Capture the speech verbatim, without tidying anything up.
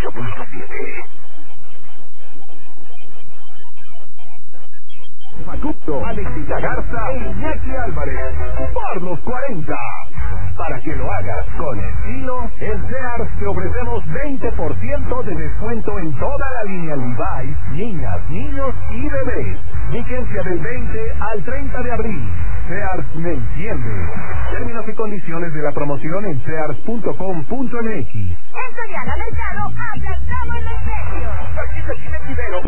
ocho punto siete. Facundo, Alexita Garza e Iñaki Álvarez. Por los cuarenta. Para que lo hagas con estilo, en Sears te ofrecemos veinte por ciento de descuento en toda la línea Levi's, niñas, niños y bebés. Vigencia del veinte al treinta de abril. Sears me entiende. Términos y condiciones de la promoción en sears punto com punto m x. En Soriana Mercado, aplastamos los precios. Aquí se